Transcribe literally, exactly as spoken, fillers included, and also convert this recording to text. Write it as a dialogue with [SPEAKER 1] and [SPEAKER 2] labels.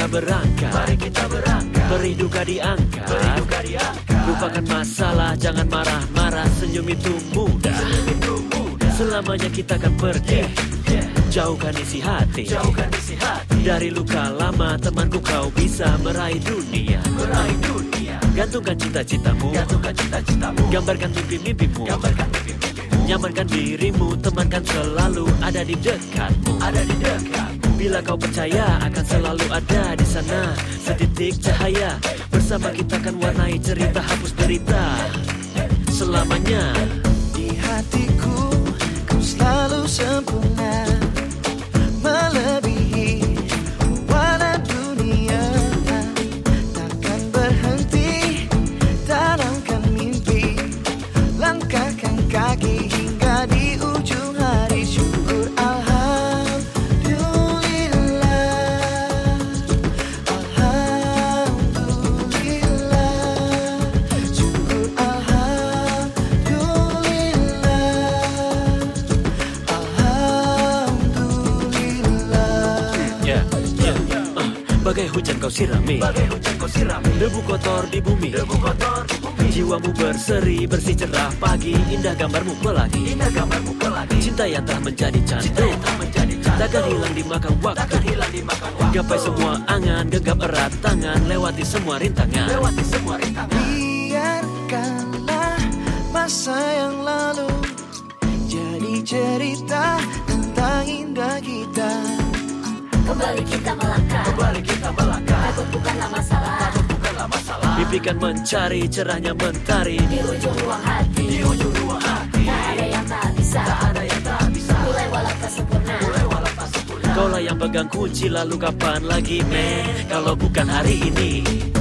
[SPEAKER 1] berangkat,
[SPEAKER 2] mari kita berangkat.
[SPEAKER 1] Beri duka diangkat,
[SPEAKER 2] beri duka diangkat.
[SPEAKER 1] Lupakan masalah, jangan marah-marah. Senyum itu mudah,
[SPEAKER 2] senyum itu mudah.
[SPEAKER 1] Selamanya kita akan pergi,
[SPEAKER 2] yeah, yeah.
[SPEAKER 1] Jauhkan isi hati,
[SPEAKER 2] jauhkan isi hati.
[SPEAKER 1] Dari luka lama temanku kau bisa meraih dunia,
[SPEAKER 2] meraih dunia.
[SPEAKER 1] Gantungkan cita-citamu,
[SPEAKER 2] gantungkan cita-citamu.
[SPEAKER 1] Gambarkan mimpi-mimpimu,
[SPEAKER 2] gambarkan mimpi-mimpimu.
[SPEAKER 1] Nyamankan dirimu, temankan selalu ada di dekatmu,
[SPEAKER 2] ada di dekatmu.
[SPEAKER 1] Bila kau percaya akan selalu ada di sana setitik cahaya. Bersama kita akan warnai cerita, hapus derita selamanya.
[SPEAKER 3] Di hatiku kau selalu sempurna, melebihi warna dunia. Takkan berhenti tanamkan mimpi, langkahkan kaki hingga di ujung hari. Syukur alhamdulillah, alhamdulillah. Syukur alhamdulillah, alhamdulillah.
[SPEAKER 1] Ya, ya, uh, bagai hujan kau sirami,
[SPEAKER 2] bagai hujan kau sirami.
[SPEAKER 1] Debu kotor di bumi,
[SPEAKER 2] debu kotor di bumi.
[SPEAKER 1] Jiwamu berseri, bersih cerah pagi. Indah gambarmu pelangi,
[SPEAKER 2] indah gambarmu pelangi.
[SPEAKER 1] Cinta yang telah menjadi
[SPEAKER 2] Cinta
[SPEAKER 1] candu,
[SPEAKER 2] yang telah menjadi candu.
[SPEAKER 1] takkan hilang dimakan waktu,
[SPEAKER 2] takkan hilang dimakan waktu.
[SPEAKER 1] Gapai semua angan, genggam erat tangan, lewati semua rintangan,
[SPEAKER 2] lewati semua rintangan.
[SPEAKER 3] Biarkanlah masa yang lalu jadi cerita tentang indah kita.
[SPEAKER 4] Kembali kita melangkah,
[SPEAKER 2] kembali kita melangkah.
[SPEAKER 4] takut bukanlah masalah,
[SPEAKER 2] takut bukanlah masalah.
[SPEAKER 1] Mimpikan mencari cerahnya mentari
[SPEAKER 4] di ujung ruang hati,
[SPEAKER 2] di ujung ruang hati.
[SPEAKER 4] tak ada yang tak bisa,
[SPEAKER 2] tak ada yang tak bisa.
[SPEAKER 4] mulai walau tak sempurna,
[SPEAKER 2] mulai walau tak sempurna.
[SPEAKER 1] Kaulah yang pegang kunci, lalu kapan lagi men, kalau bukan hari ini.